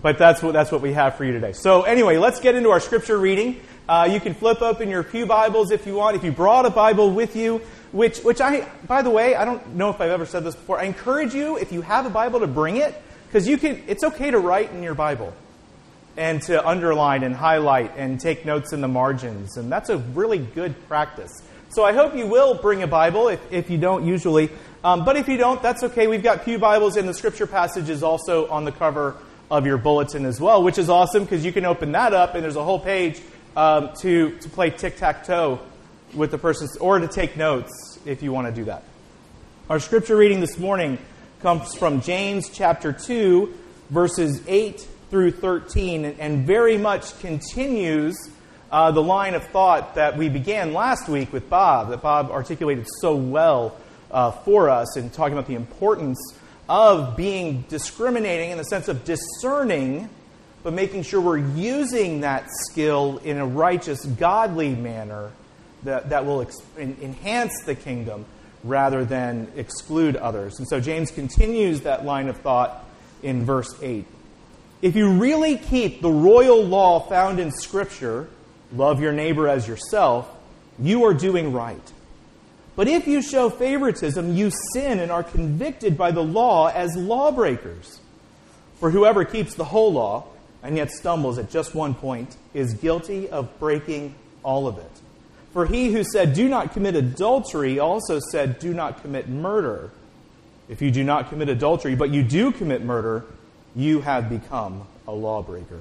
But that's what we have for you today. So anyway, let's get into our scripture reading. You can flip open your pew Bibles if you want. If you brought a Bible with you, which I, by the way, I don't know if I've ever said this before. I encourage you, if you have a Bible, to bring it, because it's okay to write in your Bible and to underline and highlight and take notes in the margins. And that's a really good practice. So I hope you will bring a Bible if you don't usually. But if you don't, that's okay. We've got pew Bibles, and the scripture passage is also on the cover of your bulletin as well, which is awesome because you can open that up and there's a whole page to play tic-tac-toe with the person, or to take notes if you want to do that. Our scripture reading this morning comes from James chapter 2, verses 8 through 13, and very much continues the line of thought that we began last week with Bob, that Bob articulated so well for us in talking about the importance of being discriminating in the sense of discerning, but making sure we're using that skill in a righteous, godly manner that will enhance the kingdom rather than exclude others. And so James continues that line of thought in verse 8. If you really keep the royal law found in Scripture, love your neighbor as yourself, you are doing right. But if you show favoritism, you sin and are convicted by the law as lawbreakers. For whoever keeps the whole law and yet stumbles at just one point is guilty of breaking all of it. For he who said, do not commit adultery, also said, do not commit murder. If you do not commit adultery, but you do commit murder, you have become a lawbreaker.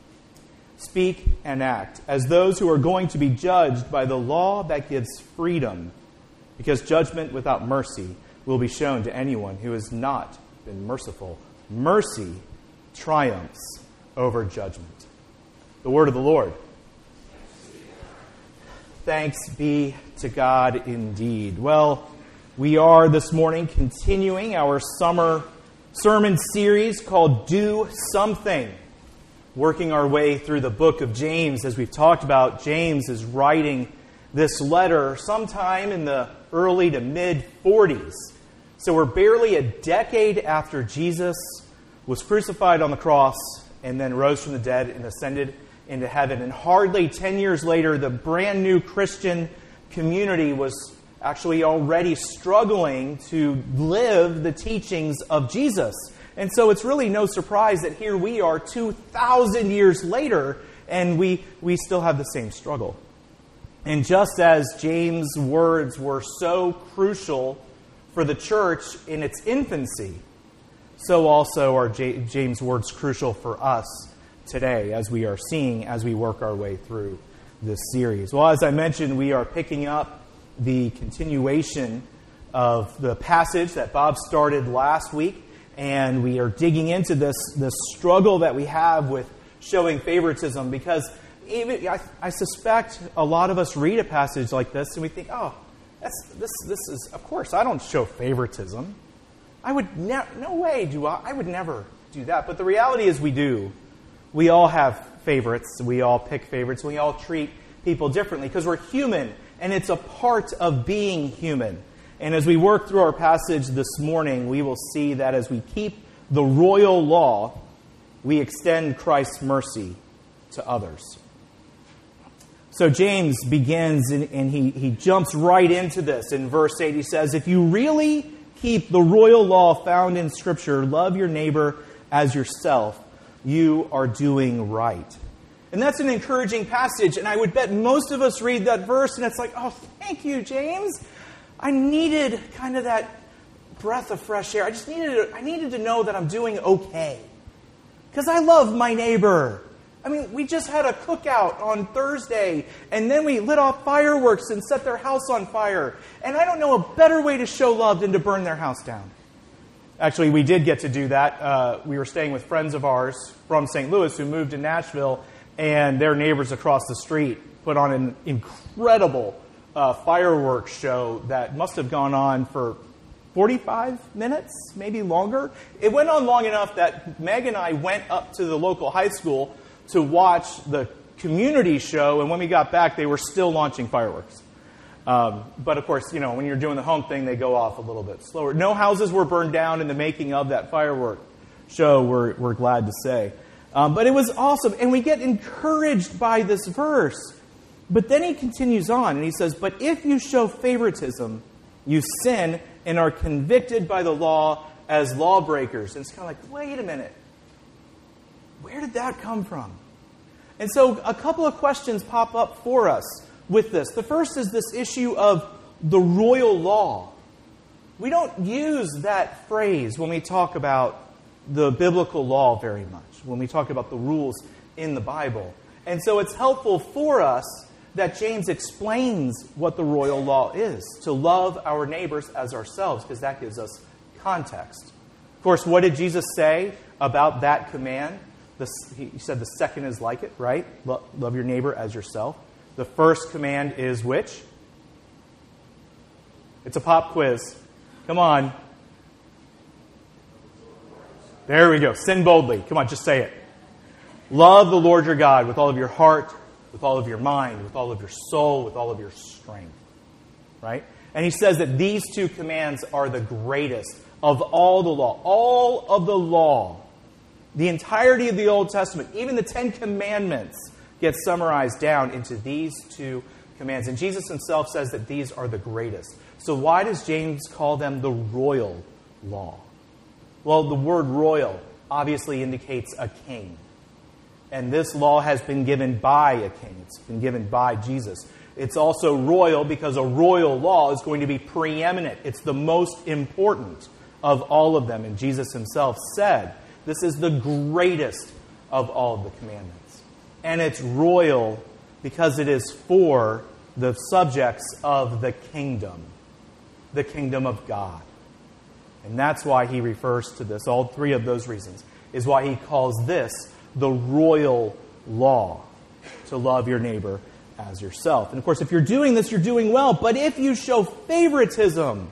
Speak and act as those who are going to be judged by the law that gives freedom, because judgment without mercy will be shown to anyone who has not been merciful. Mercy triumphs over judgment. The word of the Lord. Thanks be to God indeed. Well, we are this morning continuing our summer sermon series called Do Something, working our way through the book of James. As we've talked about, James is writing this letter sometime in the early to mid-40s. So we're barely a decade after Jesus was crucified on the cross and then rose from the dead and ascended into heaven. And hardly 10 years later, the brand new Christian community was actually already struggling to live the teachings of Jesus. And so it's really no surprise that here we are 2,000 years later, and we still have the same struggle. And just as James' words were so crucial for the church in its infancy, so also are James' words crucial for us today, as we are seeing as we work our way through this series. Well, as I mentioned, we are picking up the continuation of the passage that Bob started last week, and we are digging into this struggle that we have with showing favoritism, because even I suspect a lot of us read a passage like this and we think, oh, this is, of course, I don't show favoritism. I would no way do I would never do that. But the reality is we do. We all have favorites. We all pick favorites. We all treat people differently because we're human, and it's a part of being human. And as we work through our passage this morning, we will see that as we keep the royal law, we extend Christ's mercy to others. So James begins, and he jumps right into this. In verse 8, he says, if you really keep the royal law found in Scripture, love your neighbor as yourself, you are doing right. And that's an encouraging passage, and I would bet most of us read that verse, and it's like, oh, thank you, James. I needed kind of that breath of fresh air. I needed to know that I'm doing okay. Because I love my neighbor. I mean, we just had a cookout on Thursday, and then we lit off fireworks and set their house on fire. And I don't know a better way to show love than to burn their house down. Actually, we did get to do that. We were staying with friends of ours from St. Louis who moved to Nashville, and their neighbors across the street put on an incredible fireworks show that must have gone on for 45 minutes, maybe longer. It went on long enough that Meg and I went up to the local high school to watch the community show, and when we got back, they were still launching fireworks. But of course, when you're doing the home thing, they go off a little bit slower. No houses were burned down in the making of that firework show, we're glad to say. But it was awesome. And we get encouraged by this verse. But then he continues on and he says, but if you show favoritism, you sin and are convicted by the law as lawbreakers. And it's kind of like, wait a minute. Where did that come from? And so a couple of questions pop up for us with this. The first is this issue of the royal law. We don't use that phrase when we talk about the biblical law very much, when we talk about the rules in the Bible. And so it's helpful for us that James explains what the royal law is, to love our neighbors as ourselves, because that gives us context. Of course, what did Jesus say about that command? He said the second is like it, right? Love your neighbor as yourself. The first command is which? It's a pop quiz. Come on. There we go. Sin boldly. Come on, just say it. Love the Lord your God with all of your heart, with all of your mind, with all of your soul, with all of your strength. Right? And he says that these two commands are the greatest of all the law. All of the law. The entirety of the Old Testament, even the Ten Commandments, get summarized down into these two commands. And Jesus himself says that these are the greatest. So why does James call them the royal law? Well, the word royal obviously indicates a king. And this law has been given by a king. It's been given by Jesus. It's also royal because a royal law is going to be preeminent. It's the most important of all of them. And Jesus himself said, this is the greatest of all of the commandments. And it's royal because it is for the subjects of the kingdom of God. And that's why he refers to this. All three of those reasons is why he calls this the royal law, to love your neighbor as yourself. And of course, if you're doing this, you're doing well. But if you show favoritism,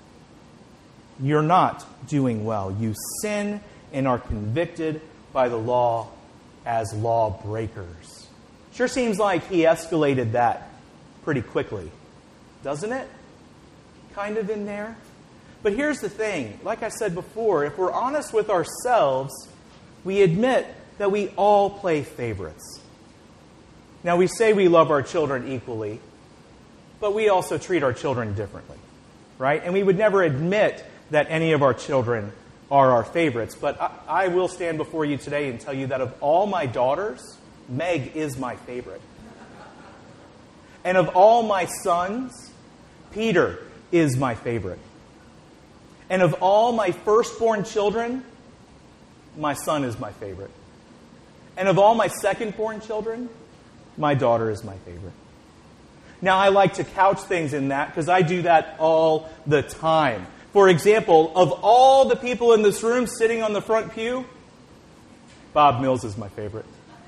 you're not doing well. You sin and are convicted by the law as lawbreakers. Sure seems like he escalated that pretty quickly, doesn't it? Kind of in there. But here's the thing. Like I said before, if we're honest with ourselves, we admit that we all play favorites. Now, we say we love our children equally, but we also treat our children differently, right? And we would never admit that any of our children are our favorites. But I will stand before you today and tell you that of all my daughters, Meg is my favorite. And of all my sons, Peter is my favorite. And of all my firstborn children, my son is my favorite. And of all my secondborn children, my daughter is my favorite. Now, I like to couch things in that because I do that all the time. For example, of all the people in this room sitting on the front pew, Bob Mills is my favorite.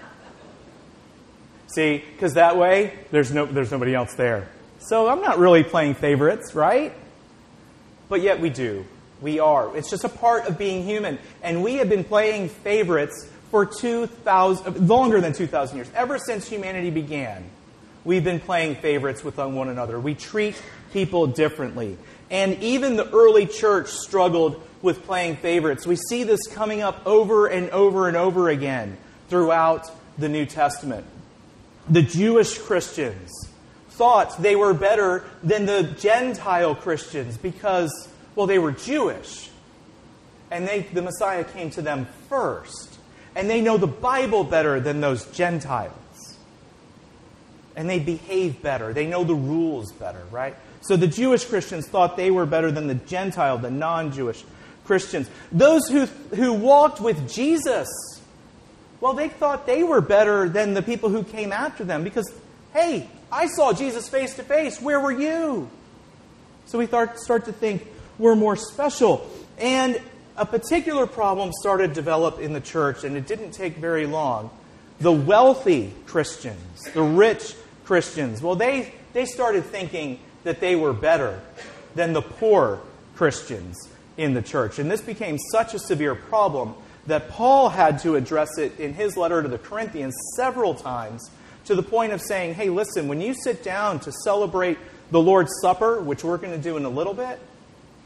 See, because that way, there's nobody else there. So I'm not really playing favorites, right? But yet we do. We are. It's just a part of being human. And we have been playing favorites for longer than 2,000 years. Ever since humanity began, we've been playing favorites with one another. We treat people differently. And even the early church struggled with playing favorites. We see this coming up over and over and over again throughout the New Testament. The Jewish Christians thought they were better than the Gentile Christians because, well, they were Jewish. And the Messiah came to them first. And they know the Bible better than those Gentiles. And they behave better. They know the rules better, right? So the Jewish Christians thought they were better than the Gentile, the non-Jewish Christians. Those who walked with Jesus, well, they thought they were better than the people who came after them because, hey, I saw Jesus face to face. Where were you? So we start to think we're more special. And a particular problem started to develop in the church, and it didn't take very long. The wealthy Christians, the rich Christians, well, they started thinking that they were better than the poor Christians in the church. And this became such a severe problem that Paul had to address it in his letter to the Corinthians several times, to the point of saying, hey, listen, when you sit down to celebrate the Lord's Supper, which we're going to do in a little bit,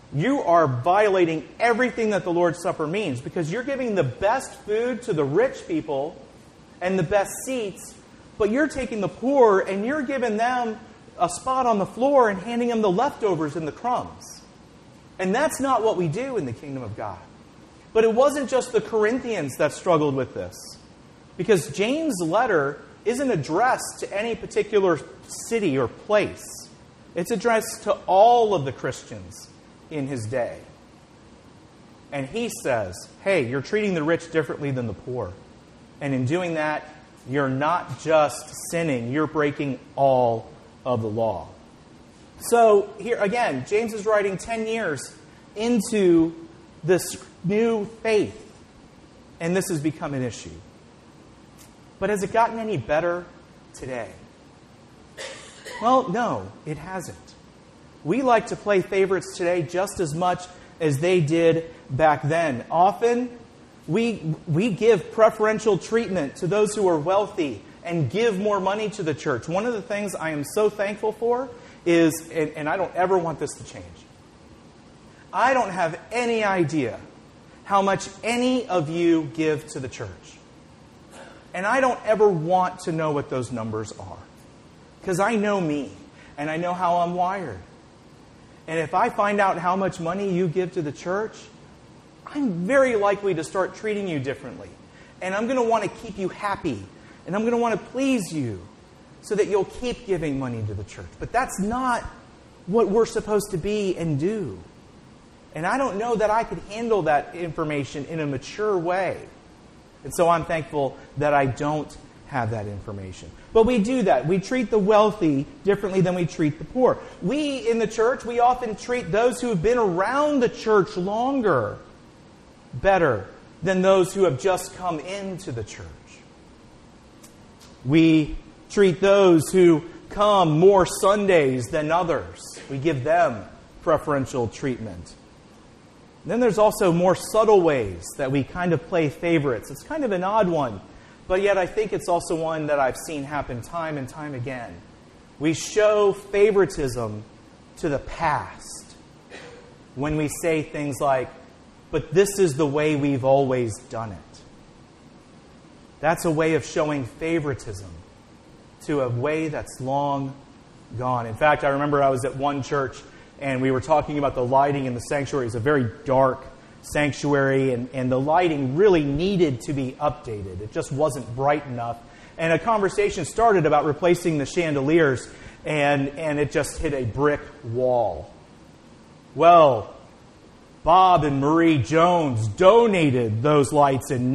you are violating everything that the Lord's Supper means, because you're giving the best food to the rich people and the best seats, but you're taking the poor and you're giving them a spot on the floor and handing them the leftovers and the crumbs. And that's not what we do in the kingdom of God. But it wasn't just the Corinthians that struggled with this, because James' letter isn't addressed to any particular city or place. It's addressed to all of the Christians in his day. And he says, hey, you're treating the rich differently than the poor. And in doing that, you're not just sinning, you're breaking all of the law. So here again, James is writing 10 years into this new faith, and this has become an issue. But has it gotten any better today? Well, no, it hasn't. We like to play favorites today just as much as they did back then. Often, we give preferential treatment to those who are wealthy and give more money to the church. One of the things I am so thankful for is, and I don't ever want this to change, I don't have any idea how much any of you give to the church. And I don't ever want to know what those numbers are. Because I know me, and I know how I'm wired. And if I find out how much money you give to the church, I'm very likely to start treating you differently. And I'm going to want to keep you happy. And I'm going to want to please you so that you'll keep giving money to the church. But that's not what we're supposed to be and do. And I don't know that I could handle that information in a mature way. And so I'm thankful that I don't have that information. But we do that. We treat the wealthy differently than we treat the poor. We, in the church, we often treat those who have been around the church longer better than those who have just come into the church. We treat those who come more Sundays than others. We give them preferential treatment. Then there's also more subtle ways that we kind of play favorites. It's kind of an odd one, but yet I think it's also one that I've seen happen time and time again. We show favoritism to the past when we say things like, but this is the way we've always done it. That's a way of showing favoritism to a way that's long gone. In fact, I remember I was at one church and we were talking about the lighting in the sanctuary. It's a very dark sanctuary, and the lighting really needed to be updated. It just wasn't bright enough. And a conversation started about replacing the chandeliers, and it just hit a brick wall. Well, Bob and Marie Jones donated those lights in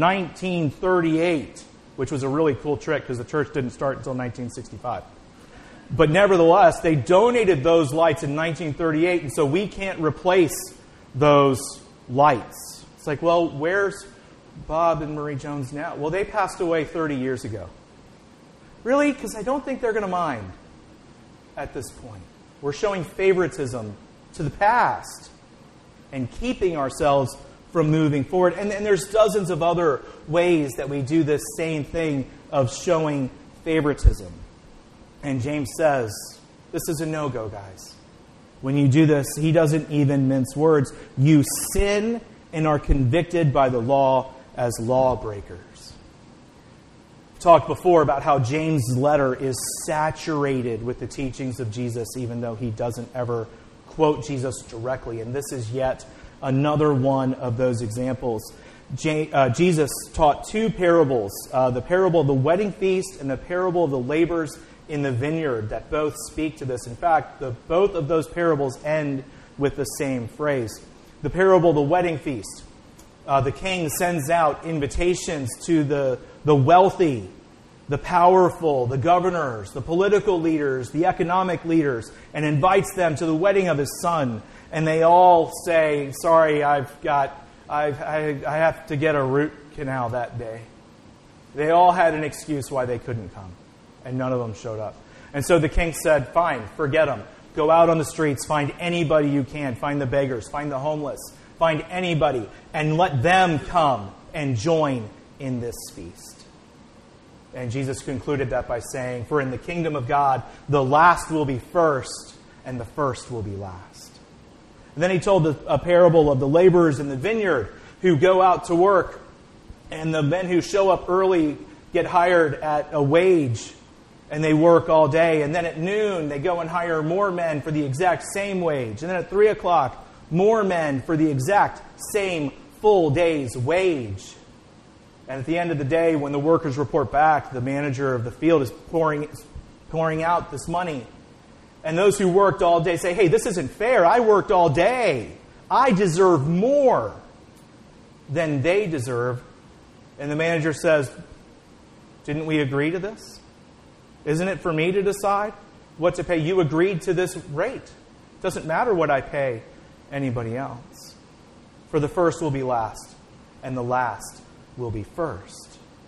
1938, which was a really cool trick because the church didn't start until 1965. But nevertheless, they donated those lights in 1938, and so we can't replace those lights. It's like, well, where's Bob and Marie Jones now? Well, they passed away 30 years ago. Really? Because I don't think they're going to mind at this point. We're showing favoritism to the past and keeping ourselves from moving forward. And there's dozens of other ways that we do this same thing of showing favoritism. And James says, this is a no-go, guys. When you do this, he doesn't even mince words. You sin and are convicted by the law as lawbreakers. I've talked before about how James' letter is saturated with the teachings of Jesus, even though he doesn't ever quote Jesus directly. And this is yet another one of those examples. Jesus taught two parables, the parable of the wedding feast and the parable of the labors in the vineyard, that both speak to this. In fact, both of those parables end with the same phrase. The parable of the wedding feast. The king sends out invitations to the wealthy, the powerful, the governors, the political leaders, the economic leaders, and invites them to the wedding of his son. And they all say, sorry, I have to get a root canal that day. They all had an excuse why they couldn't come. And none of them showed up. And so the king said, fine, forget them. Go out on the streets, find anybody you can. Find the beggars, find the homeless, find anybody, and let them come and join in this feast. And Jesus concluded that by saying, for in the kingdom of God, the last will be first, and the first will be last. And then he told a parable of the laborers in the vineyard who go out to work, and the men who show up early get hired at a wage, and they work all day. And then at noon, they go and hire more men for the exact same wage. And then at 3 o'clock, more men for the exact same full day's wage. And at the end of the day, when the workers report back, the manager of the field is pouring out this money. And those who worked all day say, hey, this isn't fair. I worked all day. I deserve more than they deserve. And the manager says, didn't we agree to this? Isn't it for me to decide what to pay? You agreed to this rate. It doesn't matter what I pay anybody else. For the first will be last, and the last will be first.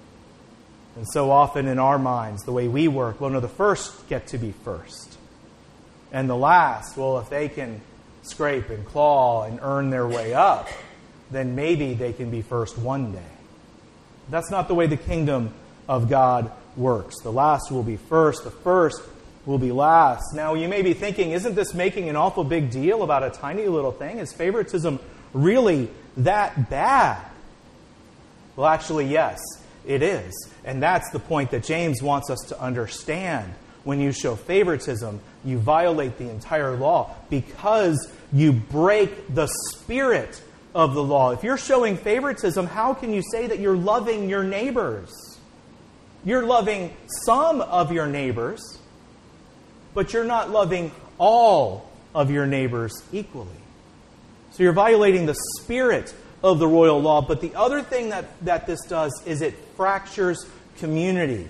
And so often in our minds, the way we work, well, no, the first get to be first. And the last, well, if they can scrape and claw and earn their way up, then maybe they can be first one day. That's not the way the kingdom of God works. The last will be first, the first will be last. Now, you may be thinking, isn't this making an awful big deal about a tiny little thing? Is favoritism really that bad? Well, actually, yes, it is. And that's the point that James wants us to understand. When you show favoritism, you violate the entire law because you break the spirit of the law. If you're showing favoritism, how can you say that you're loving your neighbors? You're loving some of your neighbors, but you're not loving all of your neighbors equally. So you're violating the spirit of the royal law. But the other thing that this does is it fractures community.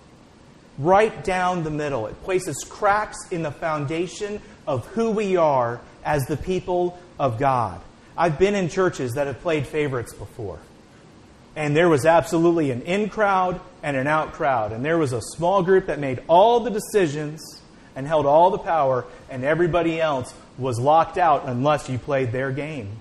Right down the middle. It places cracks in the foundation of who we are as the people of God. I've been in churches that have played favorites before. And there was absolutely an in crowd and an out crowd. And there was a small group that made all the decisions and held all the power, and everybody else was locked out unless you played their game.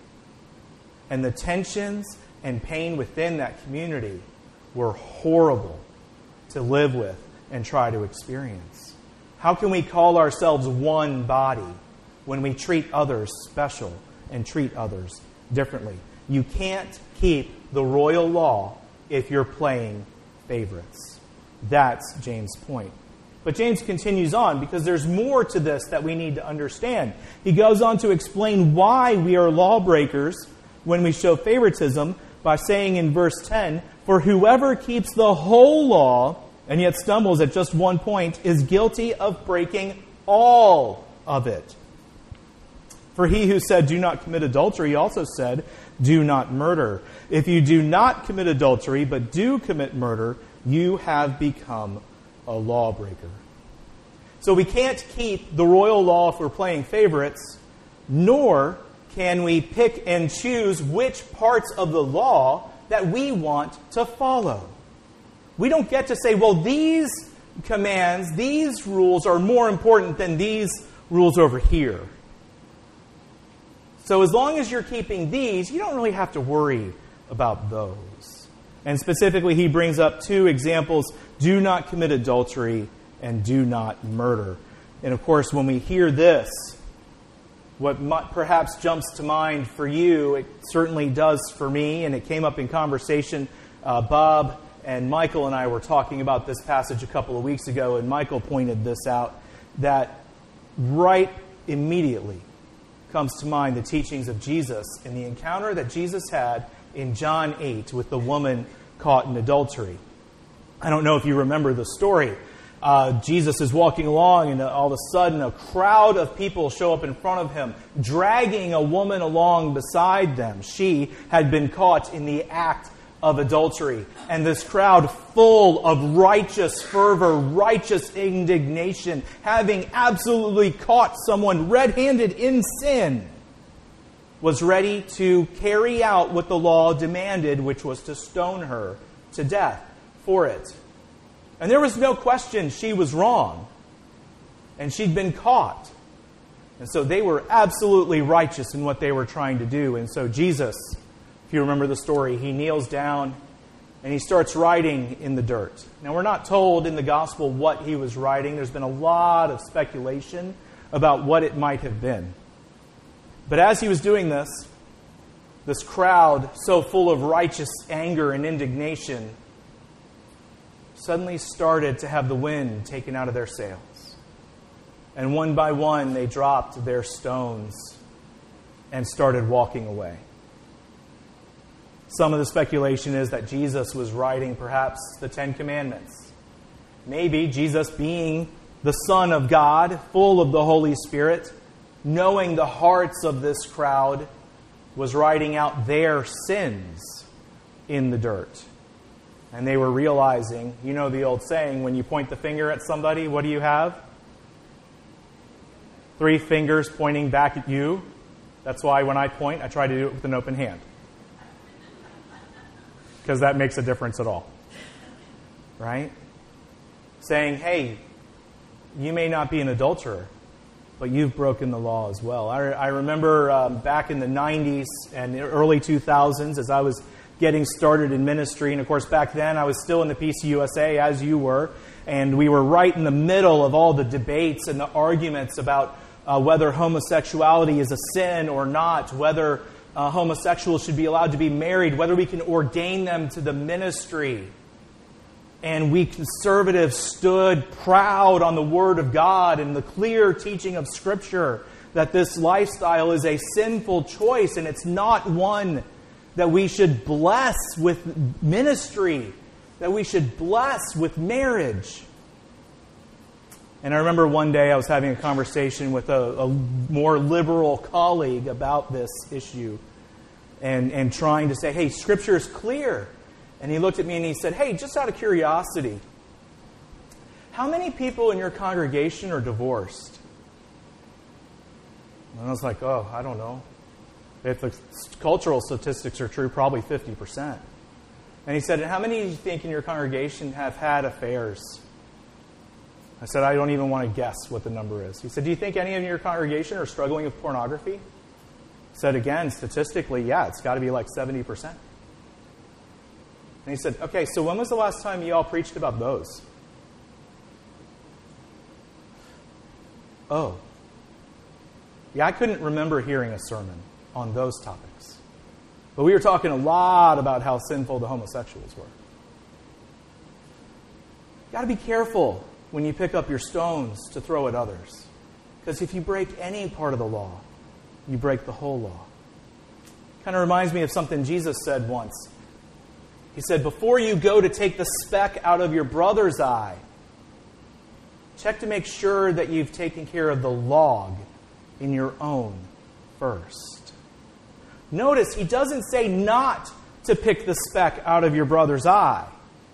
And the tensions and pain within that community were horrible to live with and try to experience. How can we call ourselves one body when we treat others special and treat others differently? You can't keep the royal law if you're playing favorites. That's James' point. But James continues on because there's more to this that we need to understand. He goes on to explain why we are lawbreakers when we show favoritism by saying in verse 10, "For whoever keeps the whole law and yet stumbles at just one point is guilty of breaking all of it. For he who said, 'Do not commit adultery,' also said, 'Do not murder.' If you do not commit adultery, but do commit murder, you have become a lawbreaker." So we can't keep the royal law if we're playing favorites, nor can we pick and choose which parts of the law that we want to follow. We don't get to say, well, these commands, these rules are more important than these rules over here. So as long as you're keeping these, you don't really have to worry about those. And specifically, he brings up two examples: do not commit adultery and do not murder. And of course, when we hear this, what perhaps jumps to mind for you, it certainly does for me, and it came up in conversation. Bob and Michael and I were talking about this passage a couple of weeks ago, and Michael pointed this out, that right immediately comes to mind the teachings of Jesus in the encounter that Jesus had in John 8 with the woman caught in adultery. I don't know if you remember the story. Jesus is walking along, and all of a sudden a crowd of people show up in front of him, dragging a woman along beside them. She had been caught in the act of adultery. And this crowd, full of righteous fervor, righteous indignation, having absolutely caught someone red-handed in sin, was ready to carry out what the law demanded, which was to stone her to death for it. And there was no question she was wrong. And she'd been caught. And so they were absolutely righteous in what they were trying to do. And so Jesus, if you remember the story, he kneels down and he starts writing in the dirt. Now, we're not told in the gospel what he was writing. There's been a lot of speculation about what it might have been. But as he was doing this crowd, so full of righteous anger and indignation, suddenly started to have the wind taken out of their sails. And one by one, they dropped their stones and started walking away. Some of the speculation is that Jesus was writing perhaps the Ten Commandments. Maybe Jesus, being the Son of God, full of the Holy Spirit, knowing the hearts of this crowd, was writing out their sins in the dirt. And they were realizing, you know the old saying, when you point the finger at somebody, what do you have? 3 fingers pointing back at you. That's why when I point, I try to do it with an open hand. Because that makes a difference at all. Right? Saying, hey, you may not be an adulterer, but you've broken the law as well. I remember back in the 90s and early 2000s as I was getting started in ministry. And of course, back then I was still in the PCUSA, as you were. And we were right in the middle of all the debates and the arguments about whether homosexuality is a sin or not, whether homosexuals should be allowed to be married, whether we can ordain them to the ministry. And we conservatives stood proud on the Word of God and the clear teaching of Scripture that this lifestyle is a sinful choice and it's not one that we should bless with ministry, that we should bless with marriage. And I remember one day I was having a conversation with a more liberal colleague about this issue and trying to say, hey, Scripture is clear. And he looked at me and he said, hey, just out of curiosity, how many people in your congregation are divorced? And I was like, oh, I don't know. If the cultural statistics are true, probably 50%. And he said, and how many do you think in your congregation have had affairs? I said, I don't even want to guess what the number is. He said, do you think any of your congregation are struggling with pornography? I said, again, statistically, yeah, it's got to be like 70%. And he said, okay, so when was the last time you all preached about those? Oh. Yeah, I couldn't remember hearing a sermon on those topics. But we were talking a lot about how sinful the homosexuals were. You've got to be careful when you pick up your stones to throw at others. Because if you break any part of the law, you break the whole law. Kind of reminds me of something Jesus said once. He said, before you go to take the speck out of your brother's eye, check to make sure that you've taken care of the log in your own first. Notice, he doesn't say not to pick the speck out of your brother's eye.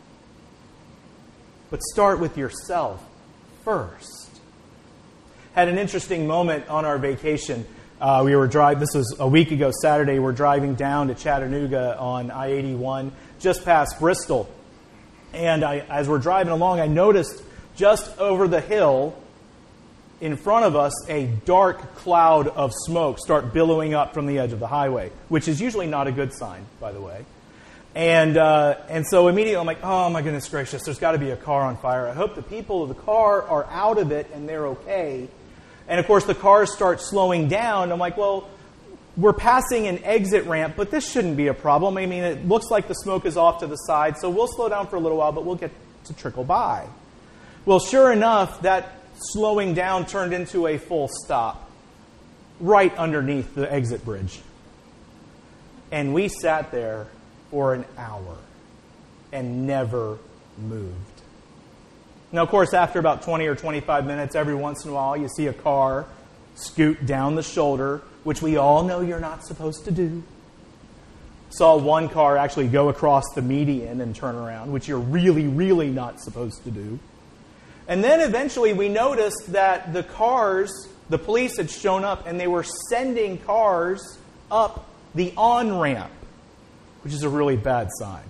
But start with yourself first. Had an interesting moment on our vacation. This was a week ago Saturday. We're driving down to Chattanooga on I-81, just past Bristol. And as we're driving along, I noticed just over the hill in front of us a dark cloud of smoke start billowing up from the edge of the highway, which is usually not a good sign, by the way. And so immediately I'm like, oh my goodness gracious, there's got to be a car on fire. I hope the people of the car are out of it and they're okay. And of course the cars start slowing down. I'm like, well, we're passing an exit ramp, but this shouldn't be a problem. I mean, it looks like the smoke is off to the side, so we'll slow down for a little while, but we'll get to trickle by. Well, sure enough, that slowing down turned into a full stop right underneath the exit bridge. And we sat there for an hour and never moved. Now, of course, after about 20 or 25 minutes, every once in a while, you see a car scoot down the shoulder, which we all know you're not supposed to do. Saw one car actually go across the median and turn around, which you're really, really not supposed to do. And then eventually we noticed that the police had shown up and they were sending cars up the on-ramp, which is a really bad sign.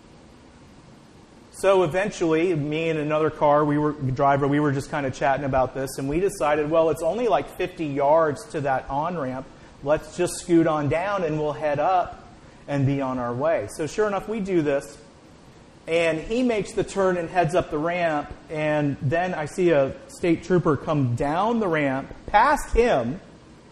So eventually, me and another driver, we were just kind of chatting about this, and we decided, well, it's only like 50 yards to that on-ramp. Let's just scoot on down and we'll head up and be on our way. So sure enough, we do this, and he makes the turn and heads up the ramp, and then I see a state trooper come down the ramp, past him.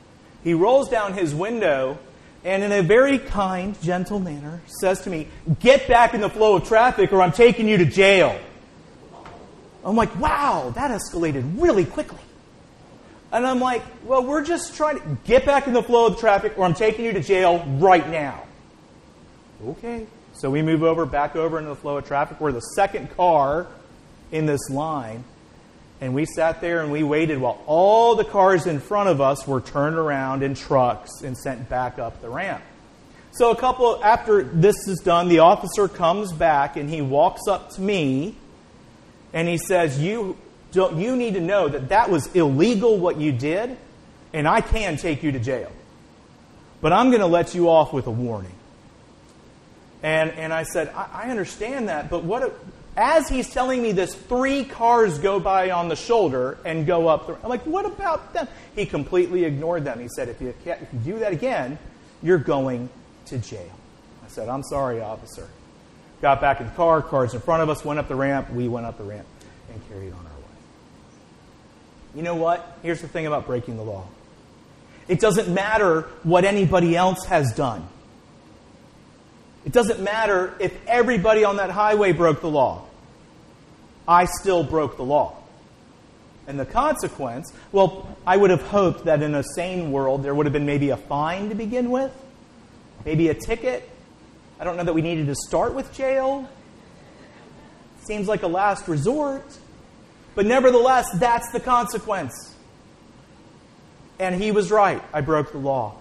He rolls down his window and in a very kind, gentle manner says to me, "Get back in the flow of traffic or I'm taking you to jail." I'm like, wow, that escalated really quickly. And I'm like, well, we're just trying to get back in the flow of traffic or I'm taking you to jail right now. Okay. So we move back over into the flow of traffic. We're the second car in this line. And we sat there and we waited while all the cars in front of us were turned around in trucks and sent back up the ramp. So after this is done, the officer comes back and he walks up to me and he says, you need to know that was illegal what you did, and I can take you to jail. But I'm going to let you off with a warning. And I said, I understand that, but as he's telling me this, 3 cars go by on the shoulder and go up. I'm like, what about them? He completely ignored them. He said, if you do that again, you're going to jail. I said, I'm sorry, officer. Got back in the car, cars in front of us, went up the ramp, we went up the ramp and carried on our way. You know what? Here's the thing about breaking the law. It doesn't matter what anybody else has done. It doesn't matter if everybody on that highway broke the law. I still broke the law. And the consequence, well, I would have hoped that in a sane world there would have been maybe a fine to begin with, maybe a ticket. I don't know that we needed to start with jail. Seems like a last resort. But nevertheless, that's the consequence. And he was right. I broke the law.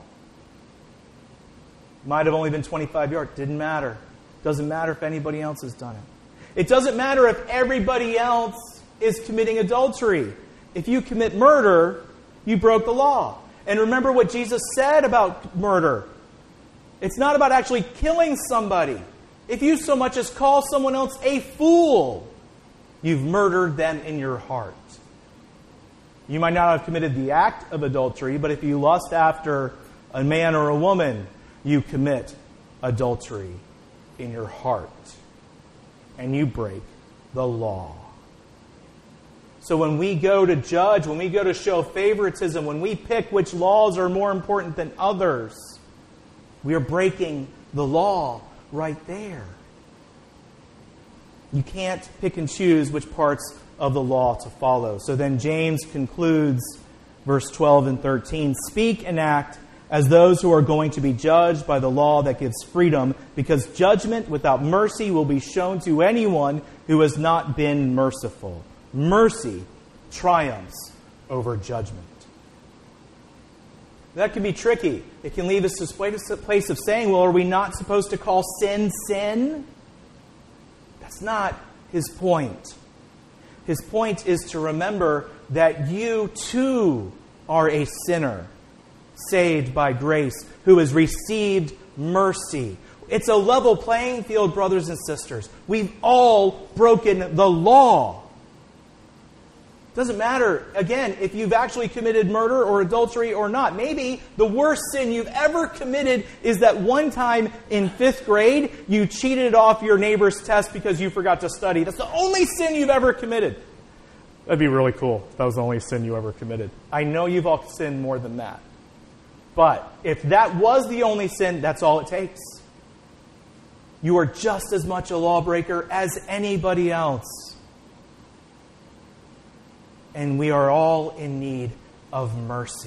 Might have only been 25 yards. Didn't matter. Doesn't matter if anybody else has done it. It doesn't matter if everybody else is committing adultery. If you commit murder, you broke the law. And remember what Jesus said about murder. It's not about actually killing somebody. If you so much as call someone else a fool, you've murdered them in your heart. You might not have committed the act of adultery, but if you lust after a man or a woman, you commit adultery in your heart. And you break the law. So when we go to judge, when we go to show favoritism, when we pick which laws are more important than others, we are breaking the law right there. You can't pick and choose which parts of the law to follow. So then James concludes verse 12 and 13. Speak and act as those who are going to be judged by the law that gives freedom, because judgment without mercy will be shown to anyone who has not been merciful. Mercy triumphs over judgment. That can be tricky. It can lead us to a place of saying, well, are we not supposed to call sin, sin? That's not his point. His point is to remember that you too are a sinner, saved by grace, who has received mercy. It's a level playing field, brothers and sisters. We've all broken the law. Doesn't matter, again, if you've actually committed murder or adultery or not. Maybe the worst sin you've ever committed is that one time in 5th grade, you cheated off your neighbor's test because you forgot to study. That's the only sin you've ever committed. That'd be really cool if that was the only sin you ever committed. I know you've all sinned more than that. But if that was the only sin, that's all it takes. You are just as much a lawbreaker as anybody else. And we are all in need of mercy.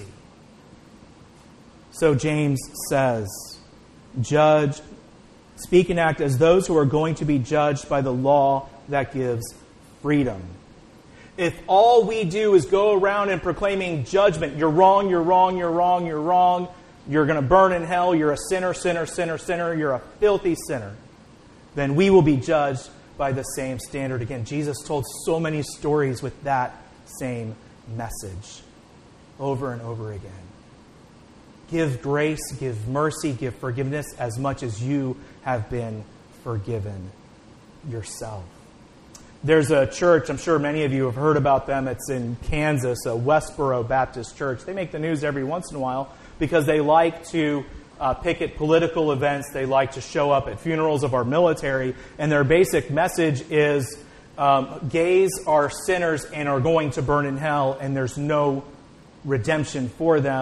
So James says, judge, speak and act as those who are going to be judged by the law that gives freedom. If all we do is go around and proclaiming judgment, you're wrong, you're wrong, you're wrong, you're wrong, you're going to burn in hell, you're a sinner, sinner, sinner, sinner, you're a filthy sinner, then we will be judged by the same standard. Again, Jesus told so many stories with that same message over and over again. Give grace, give mercy, give forgiveness as much as you have been forgiven yourself. There's a church, I'm sure many of you have heard about them. It's in Kansas, a Westboro Baptist church. They make the news every once in a while because they like to picket political events. They like to show up at funerals of our military. And their basic message is gays are sinners and are going to burn in hell, and there's no redemption for them.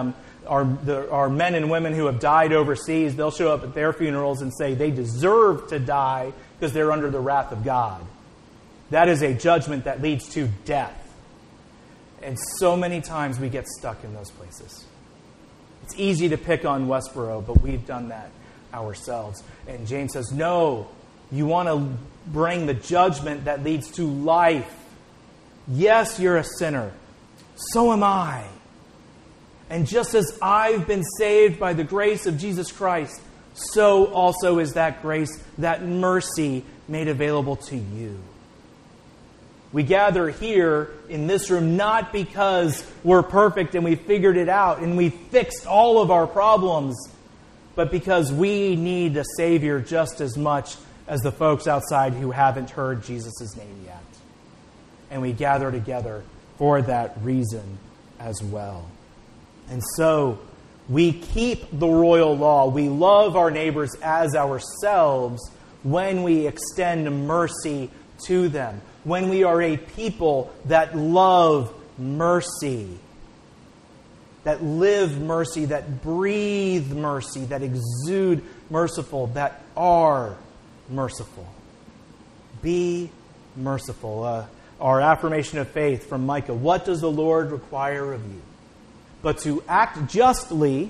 our men and women who have died overseas, they'll show up at their funerals and say they deserve to die because they're under the wrath of God. That is a judgment that leads to death. And so many times we get stuck in those places. It's easy to pick on Westboro, but we've done that ourselves. And James says, no, you want to bring the judgment that leads to life. Yes, you're a sinner. So am I. And just as I've been saved by the grace of Jesus Christ, so also is that grace, that mercy made available to you. We gather here in this room not because we're perfect and we figured it out and we fixed all of our problems, but because we need a Savior just as much as the folks outside who haven't heard Jesus' name yet. And we gather together for that reason as well. And so we keep the royal law. We love our neighbors as ourselves when we extend mercy to them. When we are a people that love mercy, that live mercy, that breathe mercy, that exude merciful, that are merciful. Be merciful. Our affirmation of faith from Micah. What does the Lord require of you? But to act justly,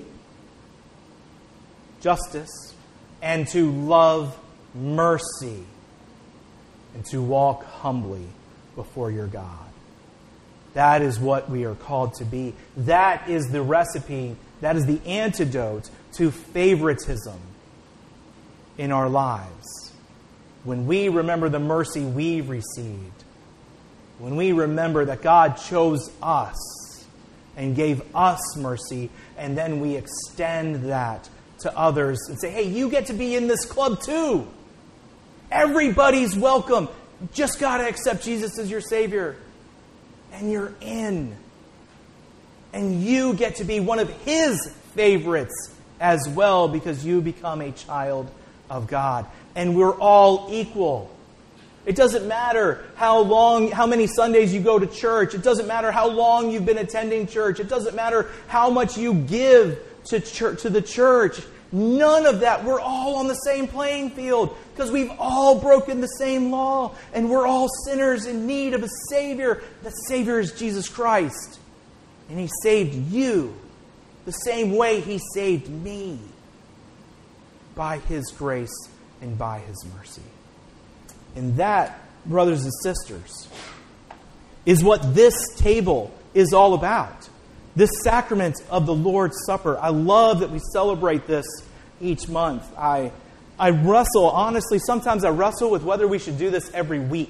justice, and to love mercy, and to walk humbly before your God. That is what we are called to be. That is the recipe, that is the antidote to favoritism in our lives. When we remember the mercy we've received, when we remember that God chose us and gave us mercy, and then we extend that to others and say, hey, you get to be in this club too. Everybody's welcome. Just got to accept Jesus as your Savior. And you're in. And you get to be one of His favorites as well because you become a child of God. And we're all equal. It doesn't matter how many Sundays you go to church. It doesn't matter how long you've been attending church. It doesn't matter how much you give to the church. None of that. We're all on the same playing field because we've all broken the same law and we're all sinners in need of a Savior. The Savior is Jesus Christ. And He saved you the same way He saved me, by His grace and by His mercy. And that, brothers and sisters, is what this table is all about. This sacrament of the Lord's Supper. I love that we celebrate this each month. I wrestle, honestly, sometimes I wrestle with whether we should do this every week.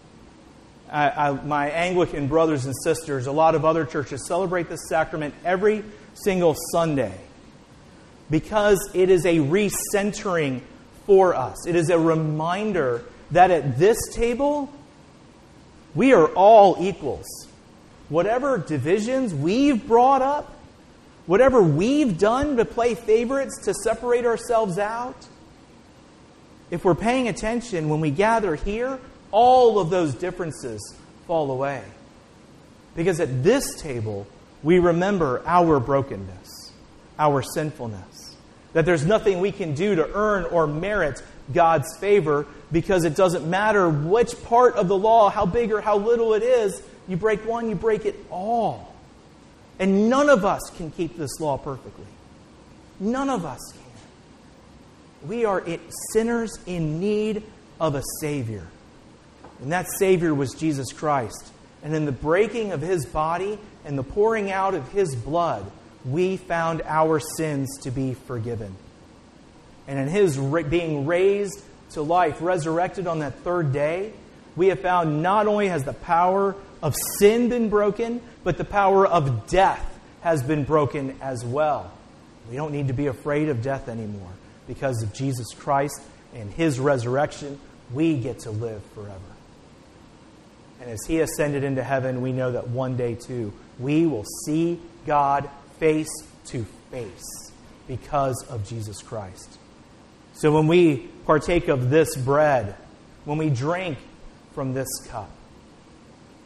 My Anglican brothers and sisters, a lot of other churches celebrate this sacrament every single Sunday because it is a recentering for us. It is a reminder that at this table, we are all equals. Whatever divisions we've brought up, whatever we've done to play favorites to separate ourselves out, if we're paying attention when we gather here, all of those differences fall away. Because at this table, we remember our brokenness, our sinfulness, that there's nothing we can do to earn or merit God's favor because it doesn't matter which part of the law, how big or how little it is, you break one, you break it all. And none of us can keep this law perfectly. None of us can. We are sinners in need of a Savior. And that Savior was Jesus Christ. And in the breaking of His body and the pouring out of His blood, we found our sins to be forgiven. And in His being raised to life, resurrected on that third day, we have found not only has the power of sin been broken, but the power of death has been broken as well. We don't need to be afraid of death anymore. Because of Jesus Christ and His resurrection, we get to live forever. And as He ascended into heaven, we know that one day too, we will see God face to face because of Jesus Christ. So when we partake of this bread, when we drink from this cup,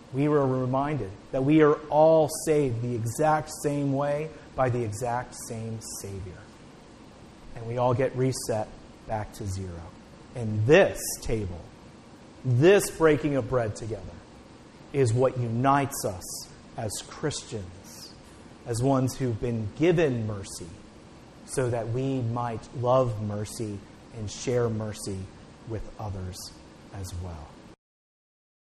we were reminded that we are all saved the exact same way by the exact same Savior. And we all get reset back to zero. And this table, this breaking of bread together, is what unites us as Christians, as ones who've been given mercy, so that we might love mercy and share mercy with others as well.